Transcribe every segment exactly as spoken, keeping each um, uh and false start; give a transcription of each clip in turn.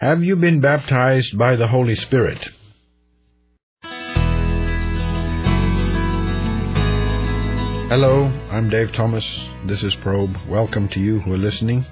Have you been baptized by the Holy Spirit? Hello, I'm Dave Thomas. This is Probe. Welcome to you who are listening.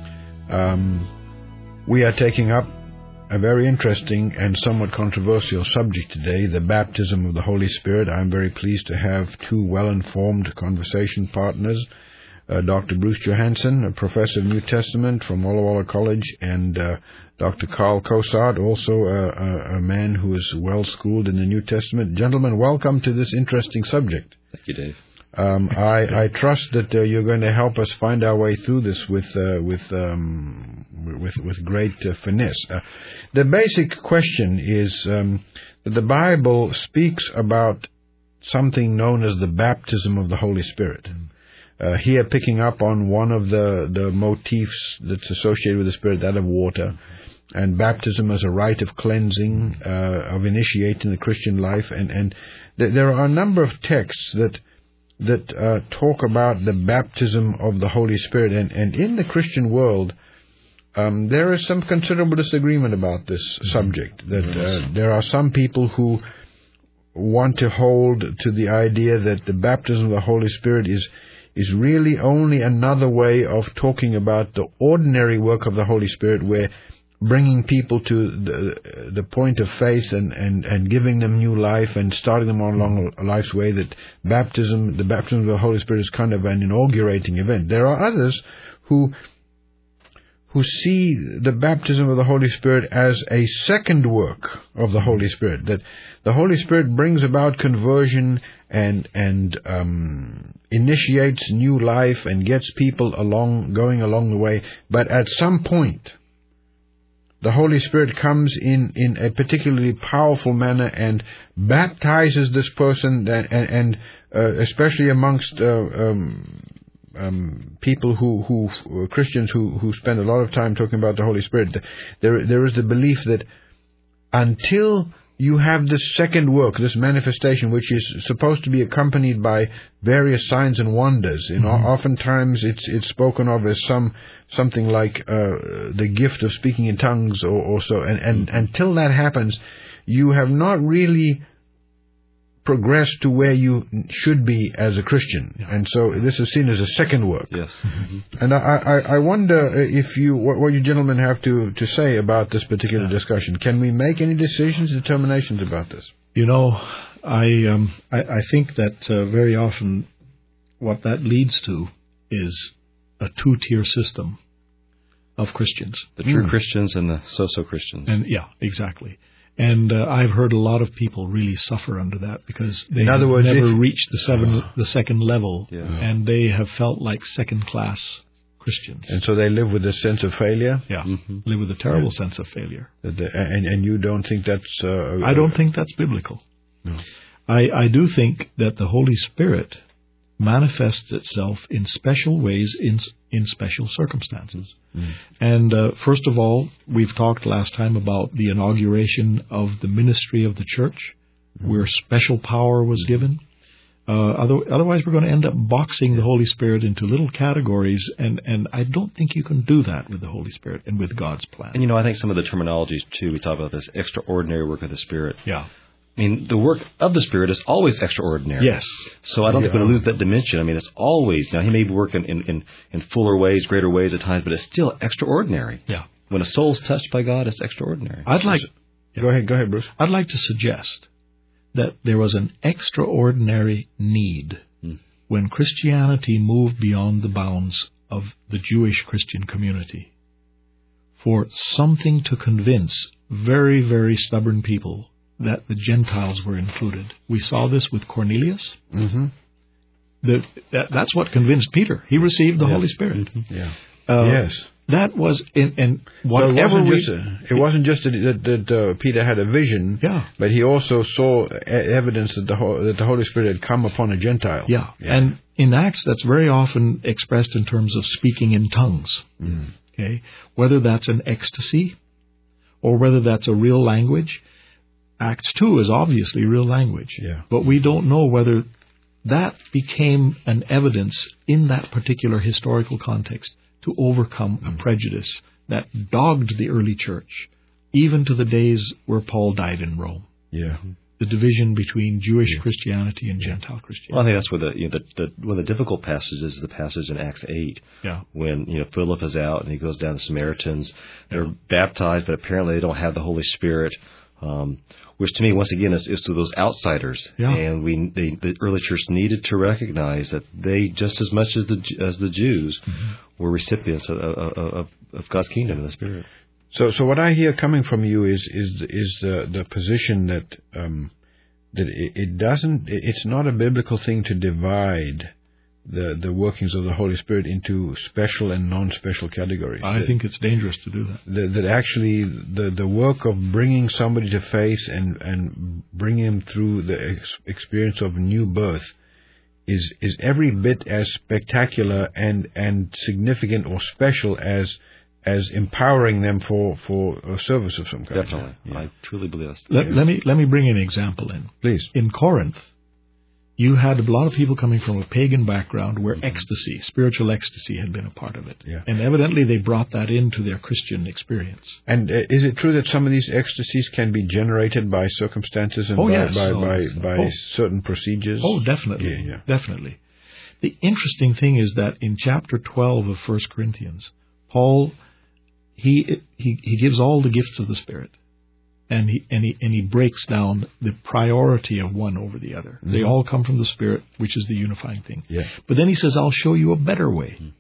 Um, we are taking up a very interesting and somewhat controversial subject today, the baptism of the Holy Spirit. I'm very pleased to have two well-informed conversation partners, uh, Doctor Bruce Johansson, a professor of New Testament from Walla Walla College, and uh, Doctor Carl Cosard, also a, a, a man who is well-schooled in the New Testament. Gentlemen, welcome to this interesting subject. Thank you, Dave. Um, I, I trust that uh, you're going to help us find our way through this with uh, with um, with with great uh, finesse. Uh, the basic question is um, that the Bible speaks about something known as the baptism of the Holy Spirit. Uh, here, picking up on one of the the motifs that's associated with the Spirit, that of water, and baptism as a rite of cleansing, uh, of initiating the Christian life, and and th- there are a number of texts that. that uh, talk about the baptism of the Holy Spirit. And, and in the Christian world, um, there is some considerable disagreement about this subject. That uh, there are some people who want to hold to the idea that the baptism of the Holy Spirit is is really only another way of talking about the ordinary work of the Holy Spirit, where bringing people to the, the point of faith and, and, and giving them new life and starting them on along life's way, that baptism, the baptism of the Holy Spirit is kind of an inaugurating event. There are others who who see the baptism of the Holy Spirit as a second work of the Holy Spirit, that the Holy Spirit brings about conversion and and um, initiates new life and gets people along going along the way, but at some point the Holy Spirit comes in, in a particularly powerful manner and baptizes this person, and, and, and uh, especially amongst uh, um, um, people who, who uh, Christians who, who spend a lot of time talking about the Holy Spirit, there there is the belief that until you have this second work, this manifestation, which is supposed to be accompanied by various signs and wonders. You know, mm-hmm. Oftentimes it's it's spoken of as some something like uh, the gift of speaking in tongues, or, or so. And, and mm-hmm. until that happens, you have not really progressed to where you should be as a Christian. Yeah. And so this is seen as a second work. Yes. Mm-hmm. And I, I, I wonder if you, what, what you gentlemen have to, to say about this particular yeah. discussion. Can we make any decisions, determinations about this? You know, I um, I, I think that uh, very often what that leads to is a two-tier system of Christians. The true mm. Christians and the so-so Christians. And yeah, exactly. And uh, I've heard a lot of people really suffer under that because they In other words, never if, reached the seven, uh, the second level, yeah. and they have felt like second-class Christians. And so they live with a sense of failure? Yeah, mm-hmm. live with a terrible yeah. sense of failure. And, and you don't think that's... Uh, I don't think that's biblical. No. I, I do think that the Holy Spirit manifests itself in special ways in in special circumstances. Mm. And uh, first of all, we've talked last time about the inauguration of the ministry of the church, mm. where special power was given. Uh, other, otherwise, we're going to end up boxing the Holy Spirit into little categories, and, and I don't think you can do that with the Holy Spirit and with God's plan. And, you know, I think some of the terminologies, too, we talk about this extraordinary work of the Spirit. Yeah. I mean, the work of the Spirit is always extraordinary. Yes. So I don't yeah. think we're going to lose that dimension. I mean, it's always, now he may be working in, in, in fuller ways, greater ways at times, but it's still extraordinary. Yeah. When a soul's touched by God, it's extraordinary. I'd like... Go ahead, go ahead, Bruce. I'd like to suggest that there was an extraordinary need hmm. when Christianity moved beyond the bounds of the Jewish Christian community for something to convince very, very stubborn people that the Gentiles were included. We saw this with Cornelius. Mm-hmm. The, that, that's what convinced Peter. He received the yes. Holy Spirit. Mm-hmm. Yeah. Uh, yes. That was in, in whatever so it wasn't we, just a, it wasn't just that, that, that uh, Peter had a vision, yeah. but he also saw e- evidence that the that the Holy Spirit had come upon a Gentile. Yeah. yeah. And in Acts, that's very often expressed in terms of speaking in tongues. Mm. Okay, whether that's an ecstasy or whether that's a real language. Acts two is obviously real language, yeah. but we don't know whether that became an evidence in that particular historical context to overcome mm. a prejudice that dogged the early church even to the days where Paul died in Rome. Yeah. The division between Jewish Yeah. Christianity and Gentile Christianity. Well, I think that's where the, you know, the, the one of the difficult passages is the passage in Acts eight, Yeah. when you know Philip is out and he goes down to Samaritans. They're baptized, but apparently they don't have the Holy Spirit. Um, which to me, once again, is, is to those outsiders, Yeah. and we they, the early church needed to recognize that they, just as much as the as the Jews, mm-hmm. were recipients of, of, of, of God's kingdom and the Spirit. So, so what I hear coming from you is is is the the position that um, that it, it doesn't, it's not a biblical thing to divide the the workings of the Holy Spirit into special and non-special categories. I that, think it's dangerous to do that. That, that actually the the work of bringing somebody to faith and and bringing him through the ex- experience of new birth is is every bit as spectacular and and significant or special as as empowering them for for a service of some kind. Definitely, yeah. I truly believe that. Let, Yeah. let me let me bring an example in. Please. In Corinth, you had a lot of people coming from a pagan background where Mm-hmm. ecstasy, spiritual ecstasy, had been a part of it. Yeah. And evidently they brought that into their Christian experience. And uh, is it true that some of these ecstasies can be generated by circumstances and Oh, by yes. by, Oh, by, yes. by Oh. certain procedures? Oh, definitely. Yeah, yeah. Definitely. The interesting thing is that in chapter twelve of First Corinthians, Paul, he he he gives all the gifts of the Spirit. And he and he and he breaks down the priority of one over the other. Mm-hmm. They all come from the Spirit, which is the unifying thing. Yeah. But then he says, "I'll show you a better way." Mm-hmm.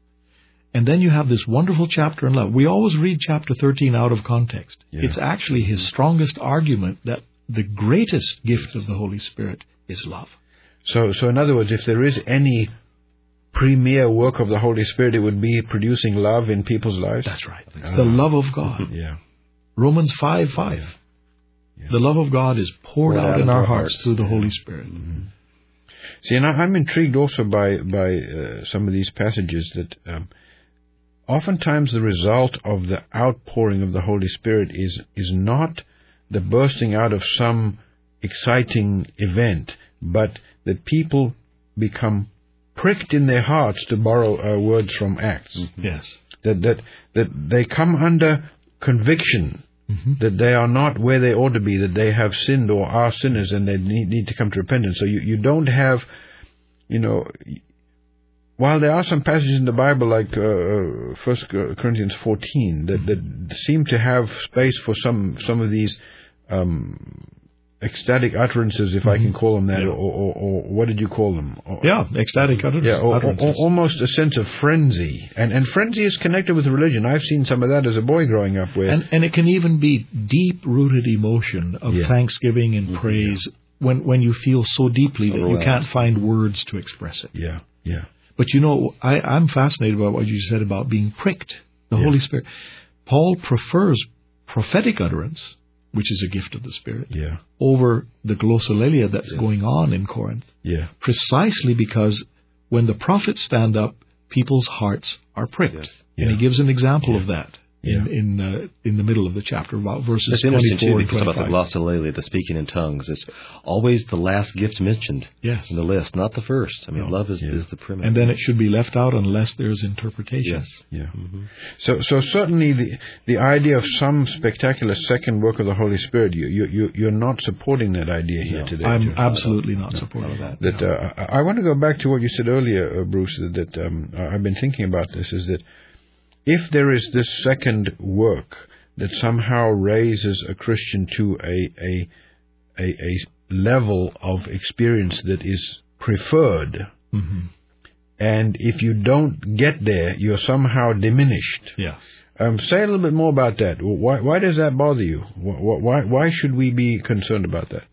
And then you have this wonderful chapter in love. We always read chapter thirteen out of context. Yeah. It's actually his strongest argument that the greatest gift of the Holy Spirit is love. So, so in other words, if there is any premier work of the Holy Spirit, it would be producing love in people's lives. That's right. Ah. The love of God. Yeah. Romans five five. Yeah. Yeah. The love of God is poured, poured out, out in our hearts, hearts through the Holy Spirit. Mm-hmm. See, and I, I'm intrigued also by by uh, some of these passages that um, oftentimes the result of the outpouring of the Holy Spirit is is not the bursting out of some exciting event, but that people become pricked in their hearts, to borrow uh, words from Acts. Mm-hmm. Yes. That that that they come under conviction. Mm-hmm. That they are not where they ought to be, that they have sinned or are sinners and they need, need to come to repentance. So you, you don't have, you know, while there are some passages in the Bible like uh, First Corinthians fourteen that, that seem to have space for some some of these um, ecstatic utterances, if mm-hmm. I can call them that, yeah. or, or, or what did you call them? Or, yeah, ecstatic utterances. Yeah, or, or, or almost a sense of frenzy. And and frenzy is connected with religion. I've seen some of that as a boy growing up. Where and, and it can even be deep-rooted emotion of yeah. thanksgiving and praise yeah. when, when you feel so deeply that you can't find words to express it. Yeah, yeah. But you know, I, I'm fascinated by what you said about being pricked. The yeah. Holy Spirit. Paul prefers prophetic utterance, which is a gift of the Spirit, yeah. over the glossolalia that's yes. going on in Corinth. Yeah. Precisely because when the prophets stand up, people's hearts are pricked. Yes. Yeah. And he gives an example yeah. of that yeah. in in, uh, in the middle of the chapter, about verses It's interesting, too, twenty-four and about the glossolalia, the speaking in tongues. It's always the last gift mentioned yes. in the list, not the first. I mean, no. love is, yeah. is the premise. And then it should be left out unless there's interpretation. Yes. Yeah. Mm-hmm. So, so certainly the the idea of some spectacular second work of the Holy Spirit, you you, you you're not supporting that idea here no. today. I'm Joe. absolutely not no. supporting that. That no. uh, I, I want to go back to what you said earlier, uh, Bruce. That, that um, I've been thinking about this. Is that if there is this second work that somehow raises a Christian to a a a, a level of experience that is preferred, mm-hmm. and if you don't get there, you're somehow diminished. Yeah. Um, say a little bit more about that. Why why does that bother you? Why why should we be concerned about that?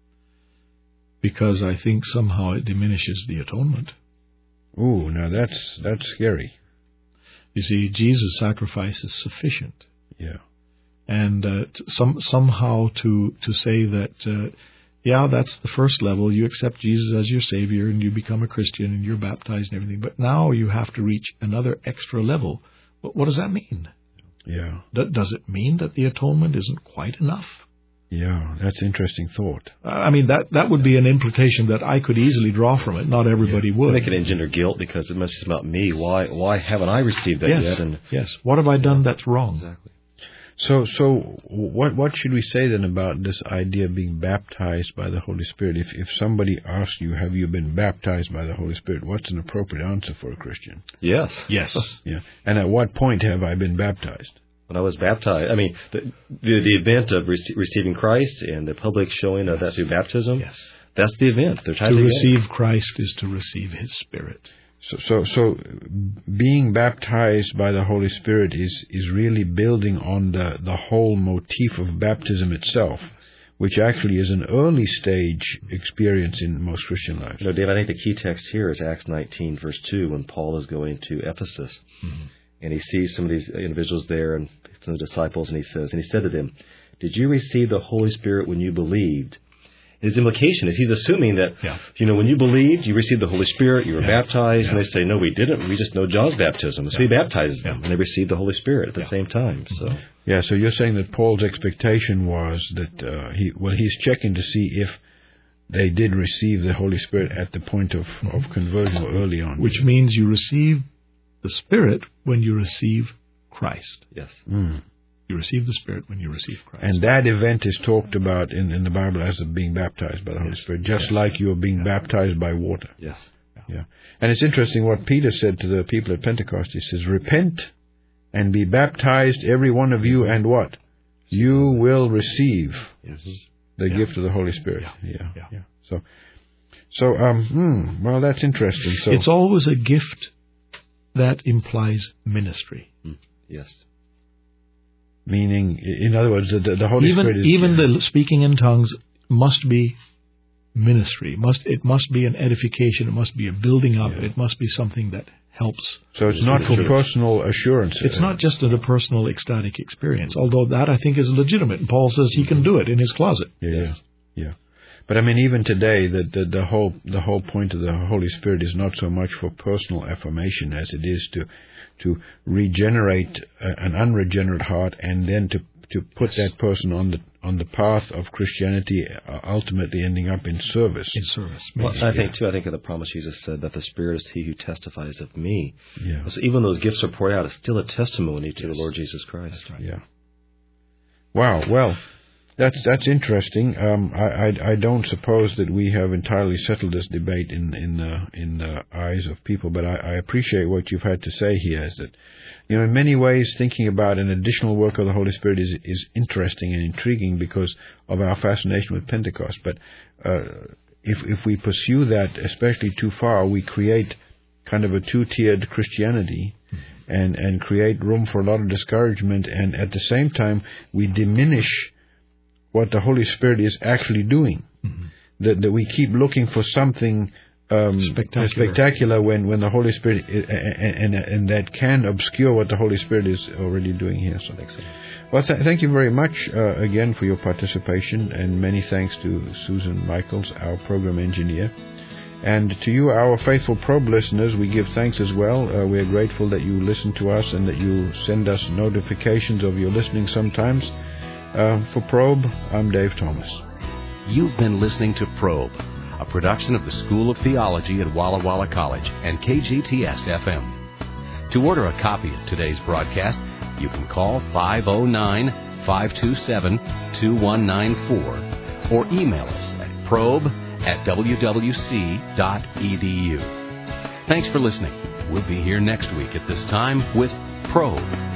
Because I think somehow it diminishes the atonement. Ooh, now that's that's scary. You see, Jesus' sacrifice is sufficient. Yeah. And uh, t- some somehow to to say that, uh, yeah, that's the first level. You accept Jesus as your Savior and you become a Christian and you're baptized and everything. But now you have to reach another extra level. But what does that mean? Yeah. D- does it mean that the atonement isn't quite enough? Yeah, that's an interesting thought. Uh, I mean, that, that would be an implication that I could easily draw from it. Not everybody yeah. would. And it can engender guilt because it must be about me. Why why haven't I received that yes. yet? And yes. What have I done that's wrong? Exactly. So, so what what should we say then about this idea of being baptized by the Holy Spirit? If if somebody asks you, "Have you been baptized by the Holy Spirit?" What's an appropriate answer for a Christian? Yes. Yes. Yeah. And at what point have I been baptized? When I was baptized, I mean, the the, the event of rece- receiving Christ and the public showing of that through baptism. Yes. That's the event. They're tied To together. receive Christ is to receive His Spirit. So, so, so, being baptized by the Holy Spirit is is really building on the the whole motif of baptism itself, which actually is an early stage experience in most Christian lives. You know, Dave, I think the key text here is Acts nineteen, verse two, when Paul is going to Ephesus, mm-hmm. and he sees some of these individuals there and some of the disciples, and he says, and he said to them, "Did you receive the Holy Spirit when you believed?" His implication is he's assuming that, yeah. you know, when you believed, you received the Holy Spirit, you were yeah. baptized, yeah. and they say, "No, we didn't. We just know John's baptism." So yeah. he baptizes them, yeah. and they received the Holy Spirit at the yeah. same time. So, yeah. So you're saying that Paul's expectation was that uh, he, well, he's checking to see if they did receive the Holy Spirit at the point of, mm-hmm. of conversion or early on, which means you receive the Spirit when you receive Christ. Yes. Mm. You receive the Spirit when you receive Christ. And that event is talked about in, in the Bible as of being baptized by the Holy Spirit, just yes. like you are being yeah. baptized by water. Yes. Yeah. yeah. And it's interesting what Peter said to the people at Pentecost. He says, "Repent and be baptized, every one of you, and what? You will receive yes. the yeah. gift of the Holy Spirit." Yeah. Yeah. yeah. yeah. So, so um, hmm, well, that's interesting. So it's always a gift that implies ministry. Mm. Yes. Meaning, in other words, the, the Holy even, Spirit is... Even yeah. the speaking in tongues must be ministry. Must It must be an edification. It must be a building up. Yeah. It must be something that helps. So it's not for personal assurance. It's not just a personal ecstatic experience, although that I think is legitimate. And Paul says he can do it in his closet. Yeah, yes. yeah. But I mean, even today, the, the, the, whole, the whole point of the Holy Spirit is not so much for personal affirmation as it is to... to regenerate an unregenerate heart, and then to to put yes. that person on the on the path of Christianity, uh, ultimately ending up in service. In service. Well, I think too. I think of the promise Jesus said that the Spirit is He who testifies of me. Yeah. So even those gifts are poured out, it's still a testimony to yes. the Lord Jesus Christ. That's right. Yeah. Wow. Well, that's that's interesting. Um, I, I I don't suppose that we have entirely settled this debate in in the in the eyes of people, but I, I appreciate what you've had to say here. Is that, you know, in many ways, thinking about an additional work of the Holy Spirit is is interesting and intriguing because of our fascination with Pentecost. But uh, if if we pursue that, especially too far, we create kind of a two-tiered Christianity, and and create room for a lot of discouragement, and at the same time we diminish what the Holy Spirit is actually doing. Mm-hmm. That that we keep looking for something um, spectacular. spectacular when, when the Holy Spirit is, and, and and that can obscure what the Holy Spirit is already doing here. So, so. well, th- thank you very much uh, again for your participation, and many thanks to Susan Michaels, our program engineer. And to you, our faithful Probe listeners, we give thanks as well. Uh, we are grateful that you listen to us and that you send us notifications of your listening sometimes. Uh, for Probe, I'm Dave Thomas. You've been listening to Probe, a production of the School of Theology at Walla Walla College and K G T S F M. To order a copy of today's broadcast, you can call five oh nine, five two seven, two one nine four or email us at probe at w w c dot e d u. Thanks for listening. We'll be here next week at this time with Probe.